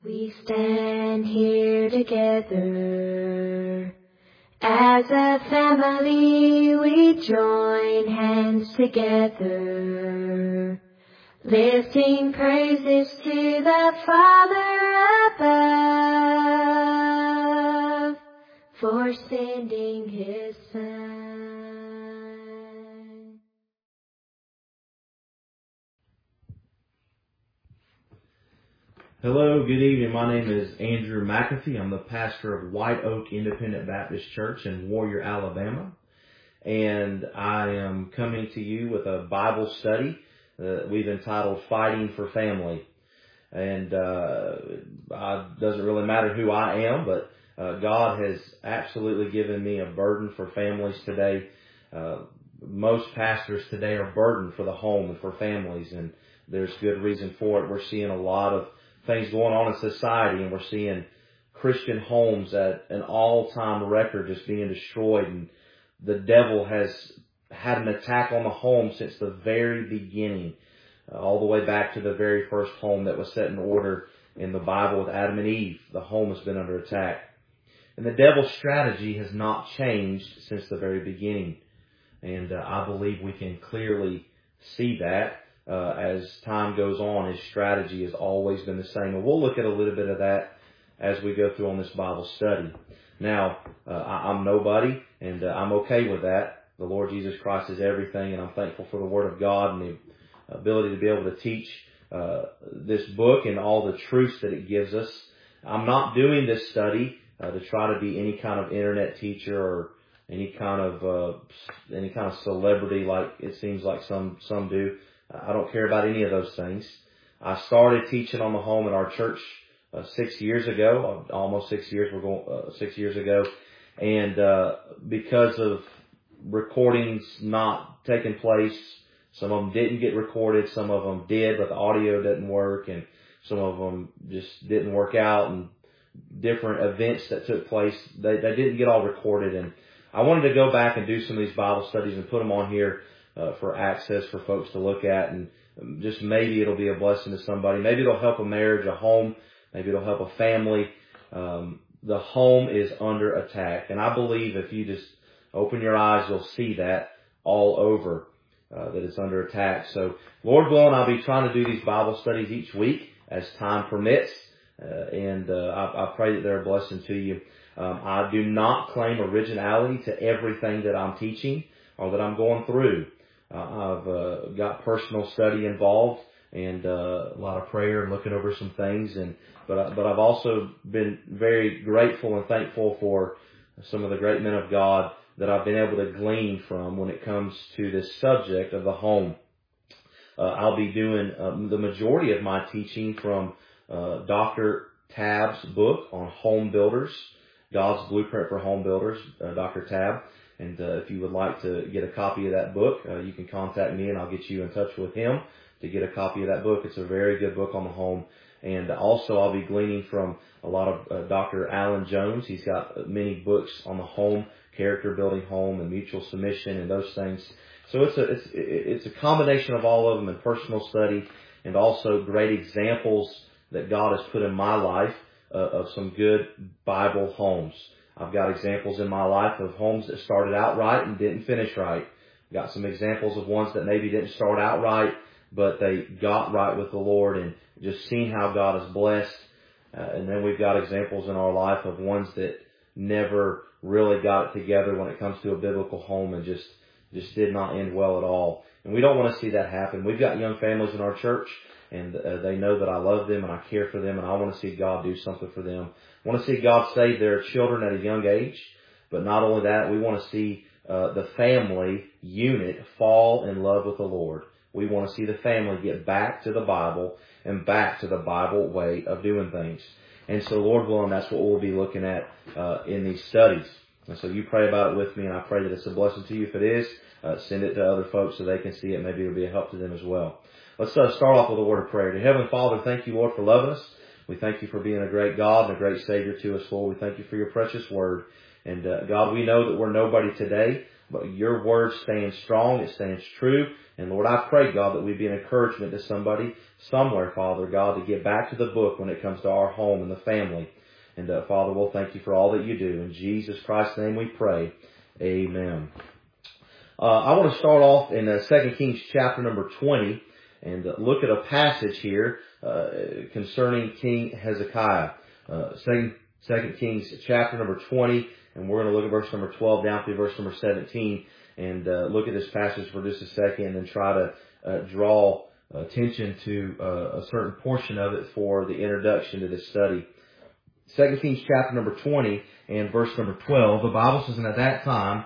We stand here together. As a family, we join hands together, lifting praises to the Father above for sending His Son. Hello, good evening. My name is Andrew McAfee. I'm the pastor of White Oak Independent Baptist Church in Warrior, Alabama. And I am coming to you with a Bible study that we've entitled Fighting for Family. And it doesn't really matter who I am, but God has absolutely given me a burden for families today. Most pastors today are burdened for the home and for families, and there's good reason for it. We're seeing a lot of things going on in society, and we're seeing Christian homes at an all-time record just being destroyed, and the devil has had an attack on the home since the very beginning, all the way back to the very first home that was set in order in the Bible with Adam and Eve. The home has been under attack, and the devil's strategy has not changed since the very beginning, and I believe we can clearly see that. As time goes on, his strategy has always been the same. And we'll look at a little bit of that as we go through on this Bible study. Now, I'm nobody, and I'm okay with that. The Lord Jesus Christ is everything, and I'm thankful for the Word of God and the ability to be able to teach this book and all the truths that it gives us. I'm not doing this study to try to be any kind of internet teacher or any kind of celebrity like it seems like some do. I don't care about any of those things. I started teaching on the home at our church 6 years ago, almost 6 years. 6 years ago, and because of recordings not taking place, some of them didn't get recorded, some of them did, but the audio didn't work, and some of them just didn't work out, and different events that took place, they didn't get all recorded. And I wanted to go back and do some of these Bible studies and put them on here for access for folks to look at, and just maybe it'll be a blessing to somebody. Maybe it'll help a marriage, a home. Maybe it'll help a family. The home is under attack, and I believe if you just open your eyes, you'll see that all over, that it's under attack. So, Lord willing, I'll be trying to do these Bible studies each week as time permits, and I pray that they're a blessing to you. I do not claim originality to everything that I'm teaching or that I'm going through. I've got personal study involved and a lot of prayer and looking over some things, but I've also been very grateful and thankful for some of the great men of God that I've been able to glean from when it comes to this subject of the home. I'll be doing the majority of my teaching from Dr. Tabb's book on home builders, God's Blueprint for Home Builders, Dr. Tabb. And if you would like to get a copy of that book, you can contact me and I'll get you in touch with him to get a copy of that book. It's a very good book on the home. And also I'll be gleaning from a lot of Dr. Alan Jones. He's got many books on the home, character building home and mutual submission and those things. So it's a combination of all of them and personal study and also great examples that God has put in my life of some good Bible homes. I've got examples in my life of homes that started out right and didn't finish right. I've got some examples of ones that maybe didn't start out right, but they got right with the Lord, and just seeing how God has blessed. And then we've got examples in our life of ones that never really got it together when it comes to a biblical home and just did not end well at all. And we don't want to see that happen. We've got young families in our church, and they know that I love them and I care for them, and I want to see God do something for them. I want to see God save their children at a young age, but not only that, we want to see the family unit fall in love with the Lord. We want to see the family get back to the Bible and back to the Bible way of doing things. And so, Lord willing, that's what we'll be looking at in these studies. And so you pray about it with me, and I pray that it's a blessing to you. If it is, send it to other folks so they can see it. Maybe it'll be a help to them as well. Let's start off with a word of prayer. Dear Heavenly Father, thank you, Lord, for loving us. We thank you for being a great God and a great Savior to us, Lord. We thank you for your precious word. And God, we know that we're nobody today. But your word stands strong. It stands true. And Lord, I pray, God, that we be an encouragement to somebody somewhere, Father God, to get back to the book when it comes to our home and the family. And Father, we'll thank you for all that you do. In Jesus Christ's name we pray. Amen. I want to start off in 2 Kings chapter number 20 and look at a passage here concerning King Hezekiah. 2 Kings chapter number 20, and we're going to look at verse number 12 down through verse number 17 and look at this passage for just a second and try to draw attention to a certain portion of it for the introduction to this study. 2 Kings chapter number 20 and verse number 12, the Bible says, "And at that time,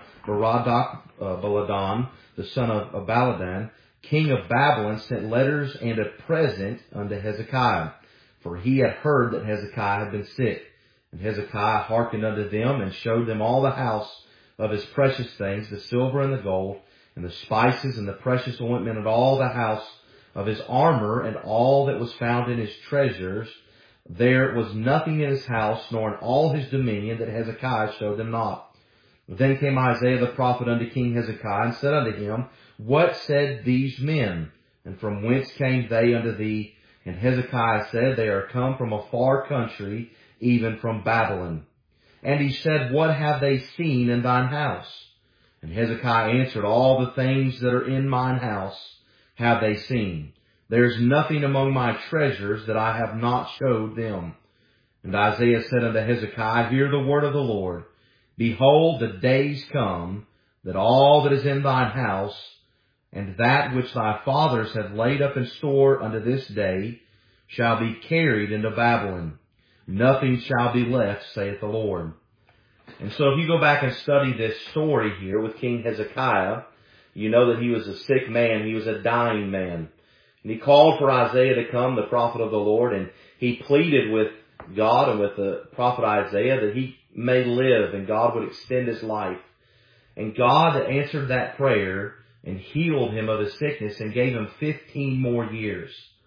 Baladan, the son of Baladan, king of Babylon, sent letters and a present unto Hezekiah, for he had heard that Hezekiah had been sick. And Hezekiah hearkened unto them, and showed them all the house of his precious things, the silver and the gold, and the spices and the precious ointment, and all the house of his armor, and all that was found in his treasures. There was nothing in his house, nor in all his dominion, that Hezekiah showed them not. Then came Isaiah the prophet unto King Hezekiah, and said unto him, What said these men? And from whence came they unto thee? And Hezekiah said, They are come from a far country, even from Babylon. And he said, What have they seen in thine house? And Hezekiah answered, All the things that are in mine house have they seen. There is nothing among my treasures that I have not showed them. And Isaiah said unto Hezekiah, Hear the word of the Lord. Behold, the days come, that all that is in thine house, and that which thy fathers have laid up in store unto this day, shall be carried into Babylon. Nothing shall be left, saith the Lord." And so if you go back and study this story here with King Hezekiah, you know that he was a sick man. He was a dying man. And he called for Isaiah to come, the prophet of the Lord, and he pleaded with God and with the prophet Isaiah that he may live and God would extend his life. And God answered that prayer and healed him of his sickness and gave him 15 more years.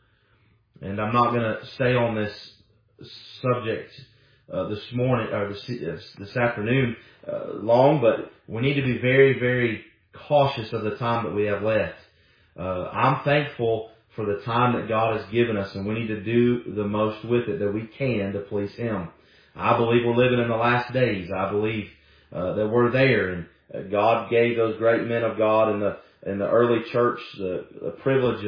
And I'm not going to stay on this subject this morning or this afternoon long, but we need to be very, very cautious of the time that we have left. I'm thankful for the time that God has given us, and we need to do the most with it that we can to please Him. I believe we're living in the last days. I believe that we're there, and God gave those great men of God in the early church the privilege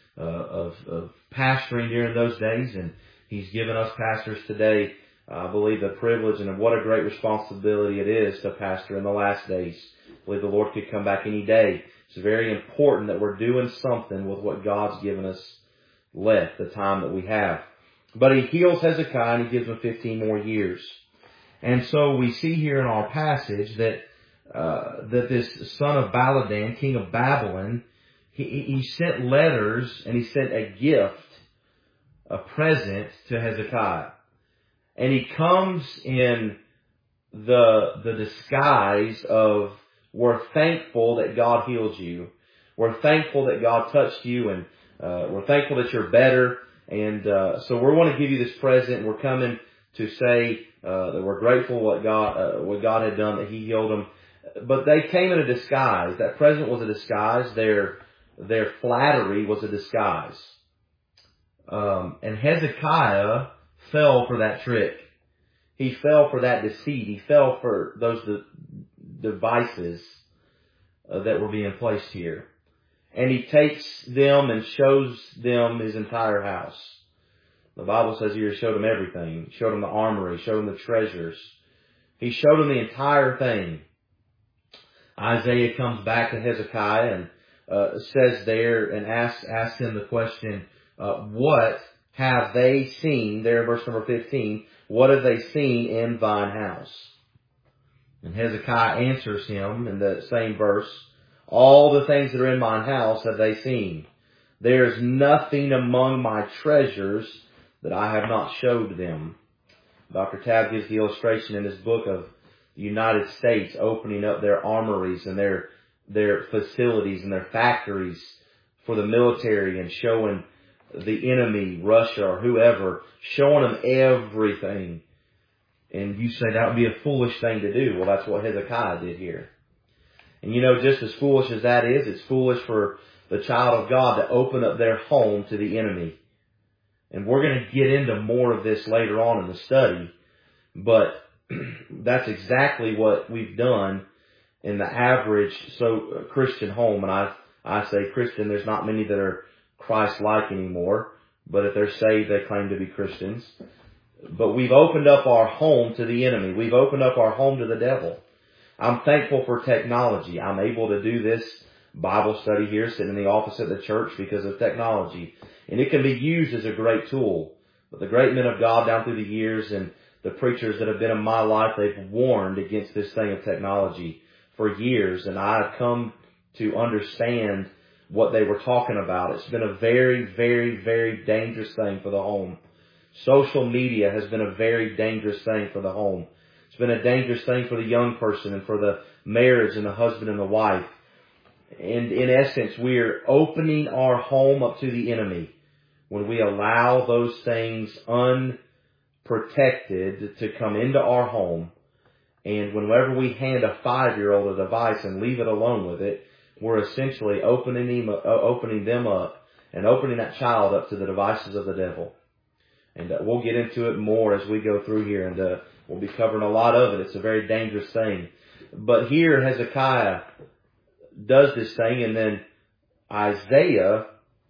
of pastoring during those days, and He's given us pastors today, I believe, the privilege, and what a great responsibility it is to pastor in the last days. I believe the Lord could come back any day. It's very important that we're doing something with what God's given us left, the time that we have. But He heals Hezekiah and He gives him 15 more years. And so we see here in our passage that this son of Baladan, king of Babylon, he sent letters and he sent a gift, a present to Hezekiah. And he comes in the disguise of, we're thankful that God healed you. We're thankful that God touched you, and we're thankful that you're better. And so we want to give you this present. We're coming to say that we're grateful what God had done, that He healed them. But they came in a disguise. That present was a disguise. Their flattery was a disguise. And Hezekiah fell for that trick. He fell for that deceit. He fell for those devices that were being placed here. And he takes them and shows them his entire house. The Bible says here He showed them everything. He showed them the armory. He showed them the treasures. He showed them the entire thing. Isaiah comes back to Hezekiah and says there and asks him the question, what have they seen? There in verse number 15, what have they seen in thine house? And Hezekiah answers him in the same verse, all the things that are in mine house have they seen. There is nothing among my treasures that I have not showed them. Dr. Tabb gives the illustration in his book of the United States opening up their armories and their facilities and their factories for the military and showing the enemy, Russia or whoever, showing them everything. And you say that would be a foolish thing to do. Well, that's what Hezekiah did here. And just as foolish as that is, it's foolish for the child of God to open up their home to the enemy. And we're going to get into more of this later on in the study, but that's exactly what we've done in the average Christian home. And I say Christian, there's not many that are Christ-like anymore, but if they're saved, they claim to be Christians. But we've opened up our home to the enemy. We've opened up our home to the devil. I'm thankful for technology. I'm able to do this Bible study here, sitting in the office at the church because of technology. And it can be used as a great tool. But the great men of God down through the years and the preachers that have been in my life, they've warned against this thing of technology for years. And I've come to understand what they were talking about. It's been a very, very, very dangerous thing for the home. Social media has been a very dangerous thing for the home. It's been a dangerous thing for the young person and for the marriage and the husband and the wife. And in essence, we're opening our home up to the enemy when we allow those things unprotected to come into our home. And whenever we hand a 5-year-old a device and leave it alone with it, we're essentially opening them up and opening that child up to the devices of the devil. And we'll get into it more as we go through here, and we'll be covering a lot of it. It's a very dangerous thing. But here Hezekiah does this thing, and then Isaiah,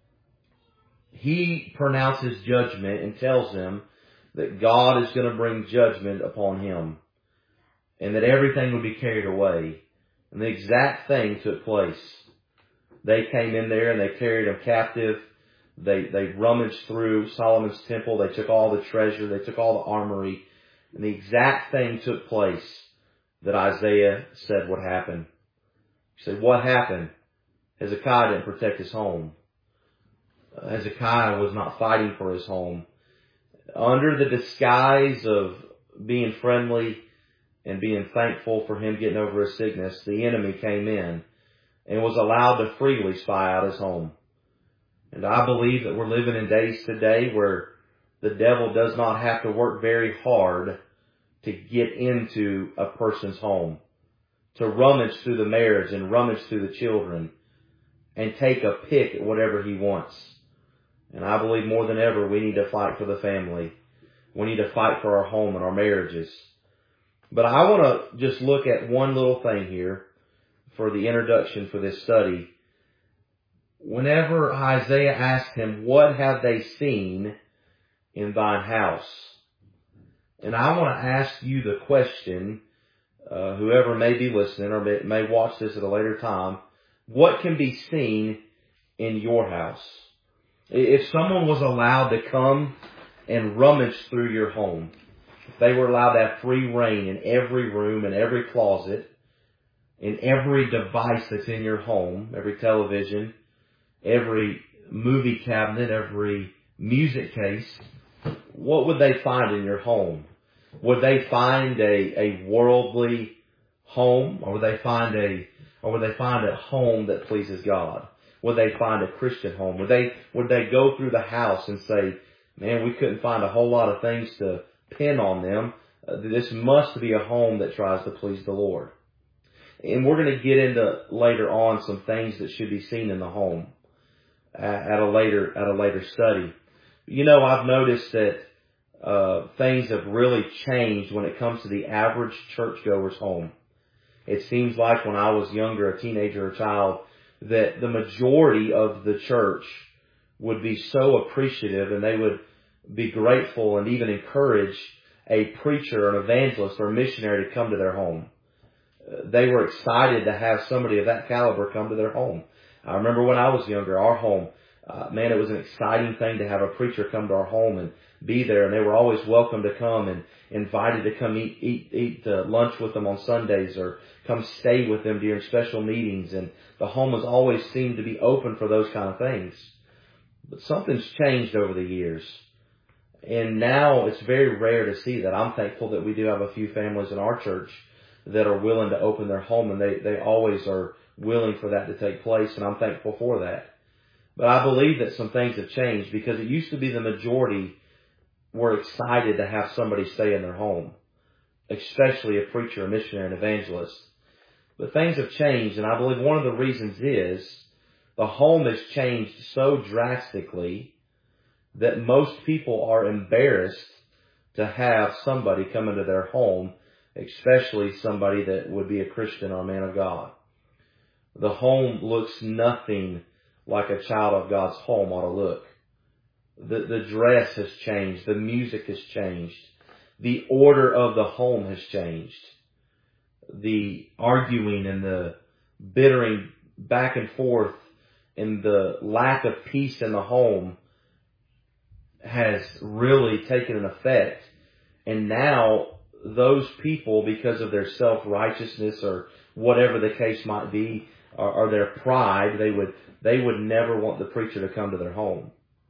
he pronounces judgment and tells them that God is going to bring judgment upon him and that everything will be carried away. And the exact thing took place. They came in there and they carried him captive. They rummaged through Solomon's temple. They took all the treasure. They took all the armory. And the exact thing took place that Isaiah said would happen. He said, what happened? Hezekiah didn't protect his home. Hezekiah was not fighting for his home. Under the disguise of being friendly and being thankful for him getting over his sickness, the enemy came in and was allowed to freely spy out his home. And I believe that we're living in days today where the devil does not have to work very hard to get into a person's home, to rummage through the marriage and rummage through the children and take a pick at whatever he wants. And I believe more than ever we need to fight for the family. We need to fight for our home and our marriages. But I want to just look at one little thing here for the introduction for this study. Whenever Isaiah asked him, what have they seen in thine house? And I want to ask you the question, whoever may be listening or may watch this at a later time, what can be seen in your house? If someone was allowed to come and rummage through your home, if they were allowed to have free reign in every room, in every closet, in every device that's in your home, every television, every movie cabinet, every music case, what would they find in your home? Would they find a worldly home, or would they find a home that pleases God? Would they find a Christian home? Would they go through the house and say, man, we couldn't find a whole lot of things to pin on them. This must be a home that tries to please the Lord. And we're going to get into later on some things that should be seen in the home at a later study. I've noticed that things have really changed when it comes to the average churchgoer's home. It seems like when I was younger, a teenager, a child, that the majority of the church would be so appreciative and they would be grateful and even encourage a preacher, an evangelist, or a missionary to come to their home. They were excited to have somebody of that caliber come to their home. I remember when I was younger, our home, it was an exciting thing to have a preacher come to our home and be there. And they were always welcome to come and invited to come eat lunch with them on Sundays or come stay with them during special meetings. And the home has always seemed to be open for those kind of things. But something's changed over the years. And now it's very rare to see that. I'm thankful that we do have a few families in our church that are willing to open their home, and they always are willing for that to take place, and I'm thankful for that. But I believe that some things have changed, because it used to be the majority were excited to have somebody stay in their home, especially a preacher, a missionary, an evangelist. But things have changed, and I believe one of the reasons is the home has changed so drastically that most people are embarrassed to have somebody come into their home, especially somebody that would be a Christian or a man of God. The home looks nothing like a child of God's home ought to look. The dress has changed. The music has changed. The order of the home has changed. The arguing and the bittering back and forth and the lack of peace in the home has really taken an effect. And now those people, because of their self-righteousness or whatever the case might be, or their pride, they would never want the preacher to come to their home.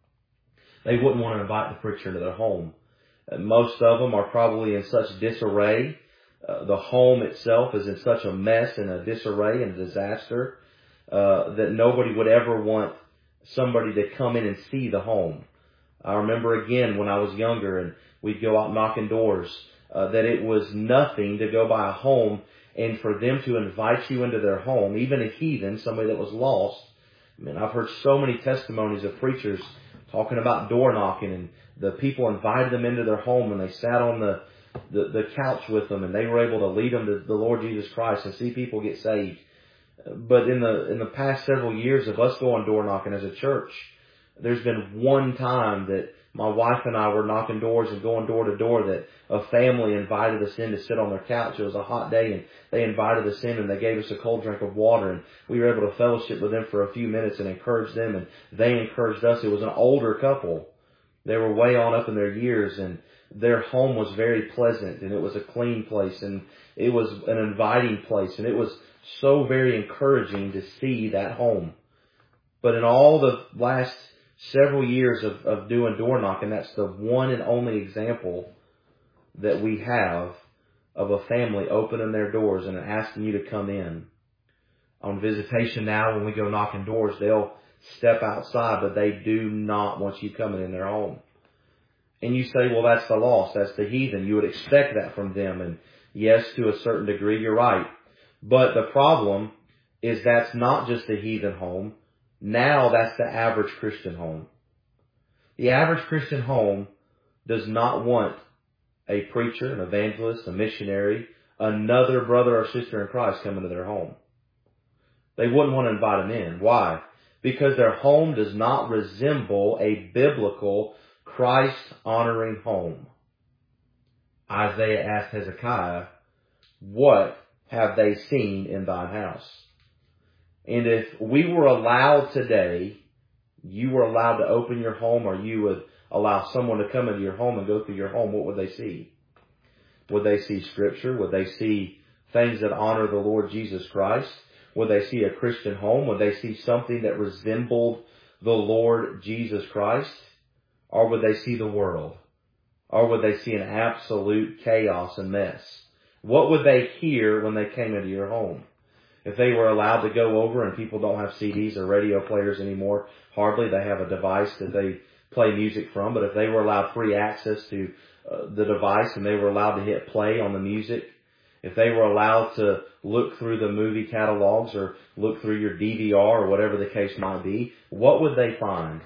They wouldn't want to invite the preacher into their home. Most of them are probably in such disarray. The home itself is in such a mess and a disarray and a disaster that nobody would ever want somebody to come in and see the home. I remember again when I was younger and we'd go out knocking doors, that it was nothing to go by a home and for them to invite you into their home, even a heathen, somebody that was lost. I mean, I've heard so many testimonies of preachers talking about door knocking, and the people invited them into their home and they sat on the couch with them and they were able to lead them to the Lord Jesus Christ and see people get saved. But in the past several years of us going door knocking as a church, there's been one time that my wife and I were knocking doors and going door to door that a family invited us in to sit on their couch. It was a hot day and they invited us in and they gave us a cold drink of water and we were able to fellowship with them for a few minutes and encourage them and they encouraged us. It was an older couple. They were way on up in their years and their home was very pleasant and it was a clean place and it was an inviting place and it was so very encouraging to see that home. But in all the last several years of doing door knocking, that's the one and only example that we have of a family opening their doors and asking you to come in. On visitation now, when we go knocking doors, they'll step outside, but they do not want you coming in their home. And you say, well, that's the lost, that's the heathen. You would expect that from them. And yes, to a certain degree, you're right. But the problem is that's not just the heathen home. Now that's the average Christian home. The average Christian home does not want a preacher, an evangelist, a missionary, another brother or sister in Christ coming to their home. They wouldn't want to invite them in. Why? Because their home does not resemble a biblical, Christ-honoring home. Isaiah asked Hezekiah, what have they seen in thine house? And if we were allowed today, you were allowed to open your home or you would allow someone to come into your home and go through your home, what would they see? Would they see Scripture? Would they see things that honor the Lord Jesus Christ? Would they see a Christian home? Would they see something that resembled the Lord Jesus Christ? Or would they see the world? Or would they see an absolute chaos and mess? What would they hear when they came into your home? If they were allowed to go over, and people don't have CDs or radio players anymore, hardly, they have a device that they play music from, but if they were allowed free access to the device and they were allowed to hit play on the music, if they were allowed to look through the movie catalogs or look through your DVR or whatever the case might be, what would they find?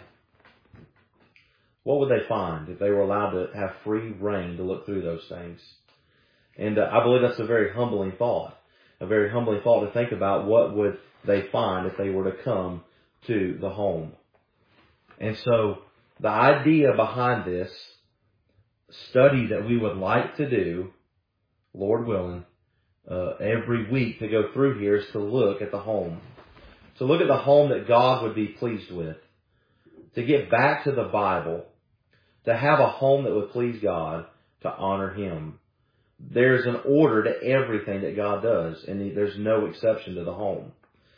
What would they find if they were allowed to have free reign to look through those things? And I believe that's a very humbling thought. A very humbling thought to think about what would they find if they were to come to the home. And so the idea behind this study that we would like to do, Lord willing, every week to go through here is to look at the home. To look at the home that God would be pleased with. To get back to the Bible. To have a home that would please God. To honor Him. There's an order to everything that God does, and there's no exception to the home.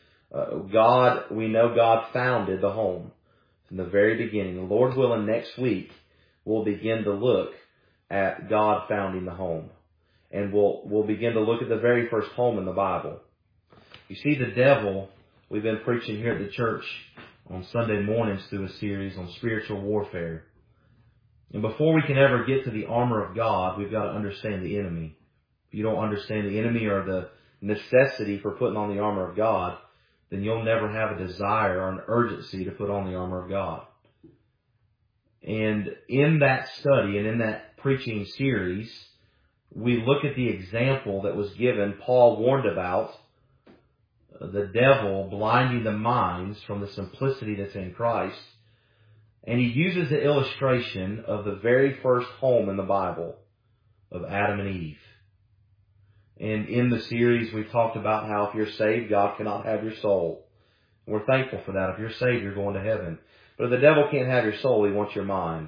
We know God founded the home from the very beginning. Lord willing, next week we'll begin to look at God founding the home, and we'll begin to look at the very first home in the Bible. You see, the devil. We've been preaching here at the church on Sunday mornings through a series on spiritual warfare. And before we can ever get to the armor of God, we've got to understand the enemy. If you don't understand the enemy or the necessity for putting on the armor of God, then you'll never have a desire or an urgency to put on the armor of God. And in that study and in that preaching series, we look at the example that was given, Paul warned about, the devil blinding the minds from the simplicity that's in Christ. And he uses the illustration of the very first home in the Bible, of Adam and Eve. And in the series, we've talked about how if you're saved, God cannot have your soul. We're thankful for that. If you're saved, you're going to heaven. But if the devil can't have your soul, he wants your mind.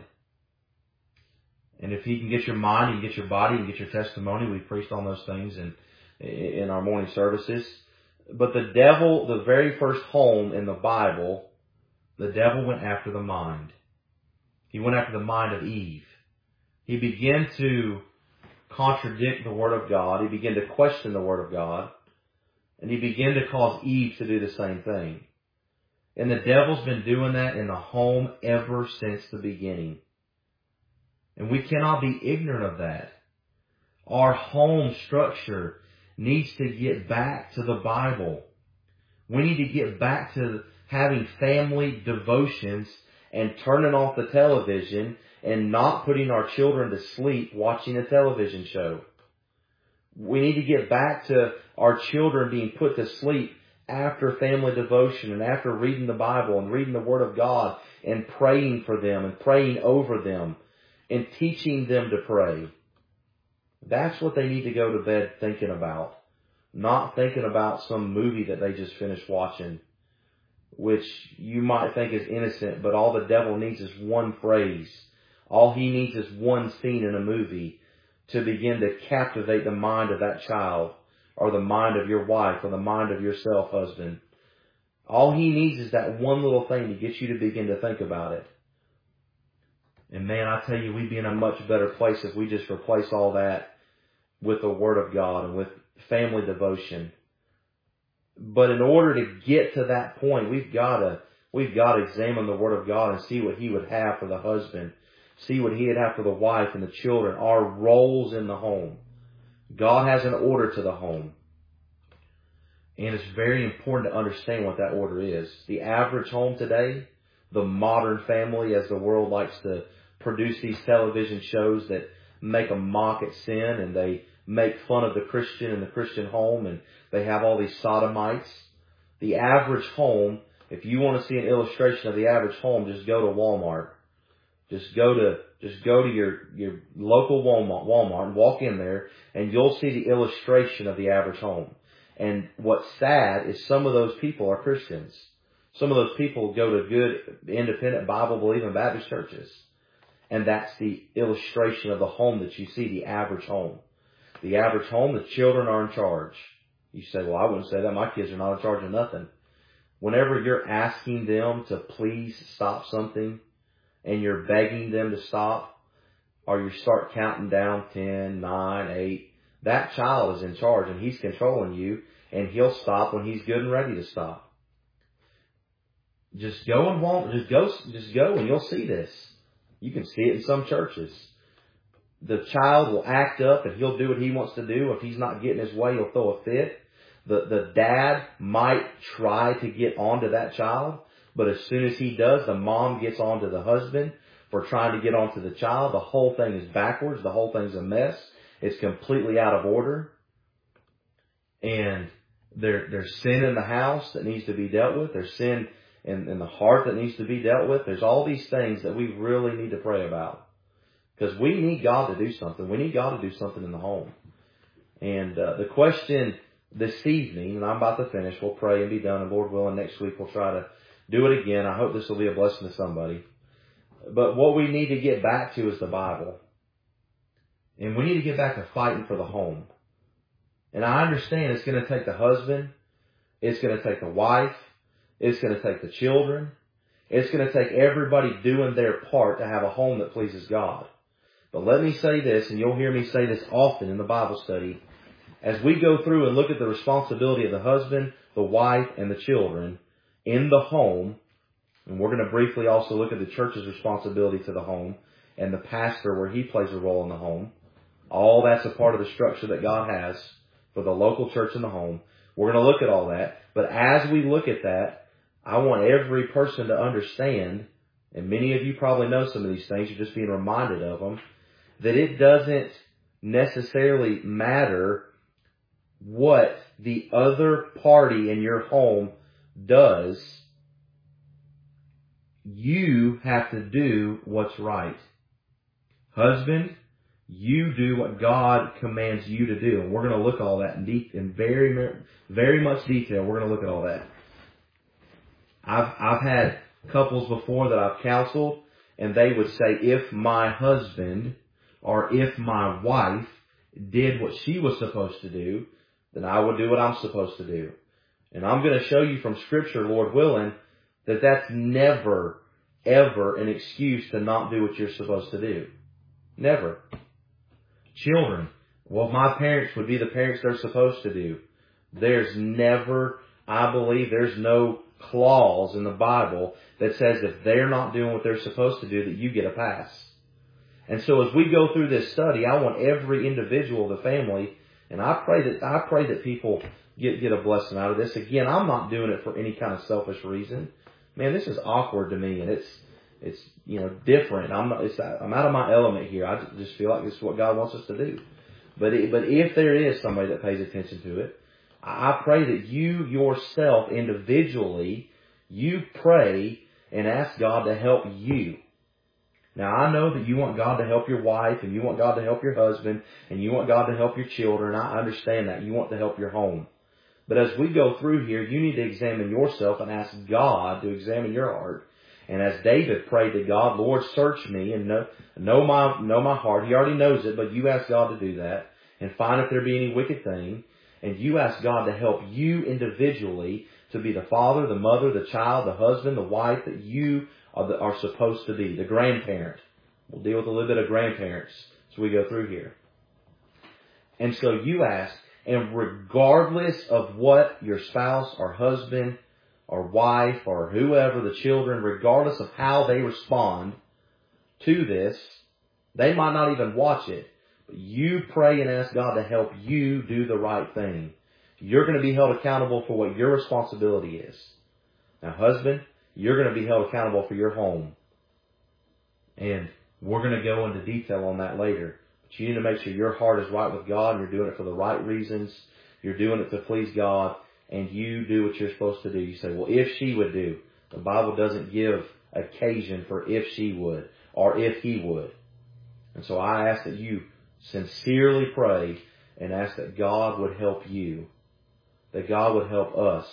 And if he can get your mind, he can get your body, he can get your testimony. We've preached on those things in our morning services. But the devil, the very first home in the Bible, the devil went after the mind. He went after the mind of Eve. He began to contradict the Word of God. He began to question the Word of God. And he began to cause Eve to do the same thing. And the devil's been doing that in the home ever since the beginning. And we cannot be ignorant of that. Our home structure needs to get back to the Bible. We need to get back to having family devotions and turning off the television and not putting our children to sleep watching a television show. We need to get back to our children being put to sleep after family devotion and after reading the Bible and reading the Word of God and praying for them and praying over them and teaching them to pray. That's what they need to go to bed thinking about. Not thinking about some movie that they just finished watching, which you might think is innocent, but all the devil needs is one phrase. All he needs is one scene in a movie to begin to captivate the mind of that child, or the mind of your wife, or the mind of yourself, husband. All he needs is that one little thing to get you to begin to think about it. And man, I tell you, we'd be in a much better place if we just replace all that with the Word of God and with family devotion. But in order to get to that point, we've got to examine the Word of God and see what He would have for the husband. See what He would have for the wife and the children. Our roles in the home. God has an order to the home. And it's very important to understand what that order is. The average home today, the modern family, as the world likes to produce these television shows that make a mock at sin and they make fun of the Christian and the Christian home, and they have all these sodomites. The average home, if you want to see an illustration of the average home, just go to Walmart. Just go to your local Walmart and walk in there, and you'll see the illustration of the average home. And what's sad is some of those people are Christians. Some of those people go to good, independent, Bible-believing Baptist churches. And that's the illustration of the home that you see, the average home. The average home, the children are in charge. You say, well, I wouldn't say that. My kids are not in charge of nothing. Whenever you're asking them to please stop something, and you're begging them to stop, or you start counting down 10, 9, 8, that child is in charge, and he's controlling you, and he'll stop when he's good and ready to stop. Just go and you'll see this. You can see it in some churches. The child will act up and he'll do what he wants to do. If he's not getting his way, he'll throw a fit. The dad might try to get onto that child, but as soon as he does, the mom gets onto the husband for trying to get onto the child. The whole thing is backwards. The whole thing's a mess. It's completely out of order. And there's sin in the house that needs to be dealt with. There's sin in the heart that needs to be dealt with. There's all these things that we really need to pray about. Because we need God to do something. We need God to do something in the home. And the question this evening, and I'm about to finish, we'll pray and be done, and Lord willing, next week we'll try to do it again. I hope this will be a blessing to somebody. But what we need to get back to is the Bible. And we need to get back to fighting for the home. And I understand it's going to take the husband, it's going to take the wife, it's going to take the children, it's going to take everybody doing their part to have a home that pleases God. But let me say this, and you'll hear me say this often in the Bible study. As we go through and look at the responsibility of the husband, the wife, and the children in the home, and we're going to briefly also look at the church's responsibility to the home and the pastor where he plays a role in the home. All that's a part of the structure that God has for the local church and the home. We're going to look at all that. But as we look at that, I want every person to understand, and many of you probably know some of these things, you're just being reminded of them, that it doesn't necessarily matter what the other party in your home does. You have to do what's right. Husband, you do what God commands you to do. And we're going to look at all that in very, very much detail. We're going to look at all that. I've had couples before that I've counseled, and they would say, if my husband or if my wife did what she was supposed to do, then I would do what I'm supposed to do. And I'm going to show you from Scripture, Lord willing, that that's never, ever an excuse to not do what you're supposed to do. Never. Children, well, my parents would be the parents they're supposed to do. There's never, I believe, there's no clause in the Bible that says if they're not doing what they're supposed to do, that you get a pass. And so as we go through this study, I want every individual of the family, and I pray that people get a blessing out of this. Again, I'm not doing it for any kind of selfish reason. Man, this is awkward to me, and it's different. I'm out of my element here. I just feel like this is what God wants us to do. But if there is somebody that pays attention to it, I pray that you yourself individually, you pray and ask God to help you. Now, I know that you want God to help your wife, and you want God to help your husband, and you want God to help your children. I understand that. You want to help your home. But as we go through here, you need to examine yourself and ask God to examine your heart. And as David prayed to God, Lord, search me and know my heart. He already knows it, but you ask God to do that and find if there be any wicked thing. And you ask God to help you individually to be the father, the mother, the child, the husband, the wife that you are supposed to be, the grandparent. We'll deal with a little bit of grandparents as we go through here. And so you ask, and regardless of what your spouse or husband or wife or whoever, the children, regardless of how they respond to this, they might not even watch it. But you pray and ask God to help you do the right thing. You're going to be held accountable for what your responsibility is. Now, husband, you're going to be held accountable for your home. And we're going to go into detail on that later. But you need to make sure your heart is right with God and you're doing it for the right reasons. You're doing it to please God. And you do what you're supposed to do. You say, well, if she would do. The Bible doesn't give occasion for if she would or if he would. And so I ask that you sincerely pray and ask that God would help you, that God would help us.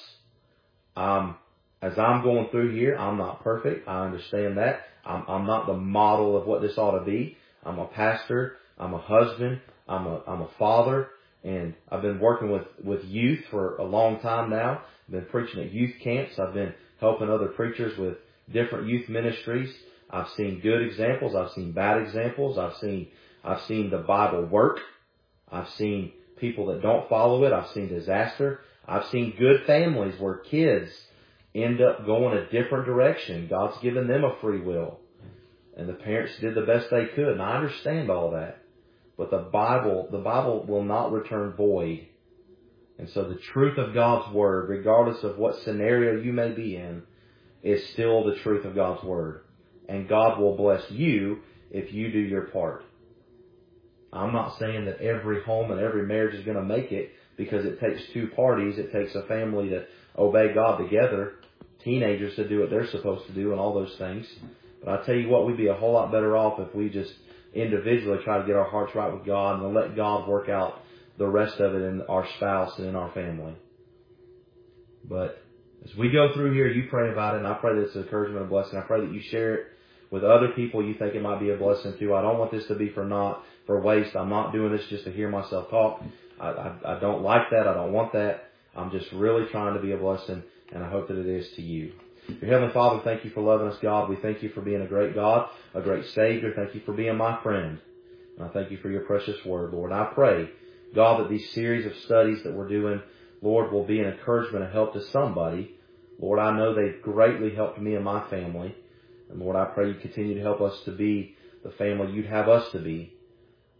As I'm going through here, I'm not perfect. I understand that. I'm not the model of what this ought to be. I'm a pastor. I'm a husband. I'm a father. And I've been working with youth for a long time now. I've been preaching at youth camps. I've been helping other preachers with different youth ministries. I've seen good examples. I've seen bad examples. I've seen the Bible work. I've seen people that don't follow it. I've seen disaster. I've seen good families where kids end up going a different direction. God's given them a free will. And the parents did the best they could. And I understand all that. But the Bible will not return void. And so the truth of God's Word, regardless of what scenario you may be in, is still the truth of God's Word. And God will bless you if you do your part. I'm not saying that every home and every marriage is going to make it because it takes two parties. It takes a family to obey God together, teenagers to do what they're supposed to do and all those things. But I tell you what, we'd be a whole lot better off if we just individually try to get our hearts right with God and let God work out the rest of it in our spouse and in our family. But as we go through here, you pray about it, and I pray that it's an encouragement and a blessing. I pray that you share it with other people you think it might be a blessing to. I don't want this to be for waste. I'm not doing this just to hear myself talk. I don't like that. I don't want that. I'm just really trying to be a blessing, and I hope that it is to you. Dear Heavenly Father, thank you for loving us, God. We thank you for being a great God, a great Savior. Thank you for being my friend. And I thank you for your precious word, Lord. I pray, God, that these series of studies that we're doing, Lord, will be an encouragement and help to somebody. Lord, I know they've greatly helped me and my family. And Lord, I pray you continue to help us to be the family you'd have us to be.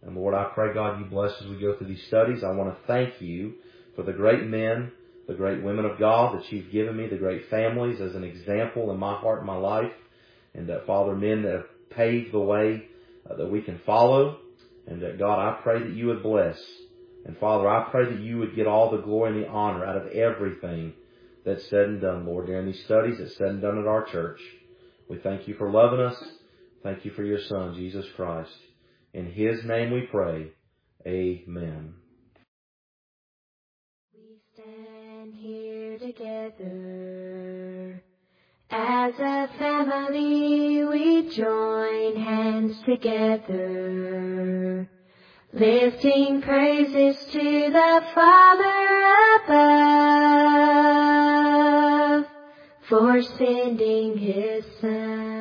And Lord, I pray, God, you bless as we go through these studies. I want to thank you for the great men, the great women of God that you've given me, the great families as an example in my heart and my life. And that, Father, men that have paved the way that we can follow. And that, God, I pray that you would bless. And Father, I pray that you would get all the glory and the honor out of everything that's said and done, Lord, during these studies that's said and done at our church. We thank you for loving us. Thank you for your Son, Jesus Christ. In His name we pray. Amen. We stand here together. As a family, we join hands together, lifting praises to the Father above for sending His Son.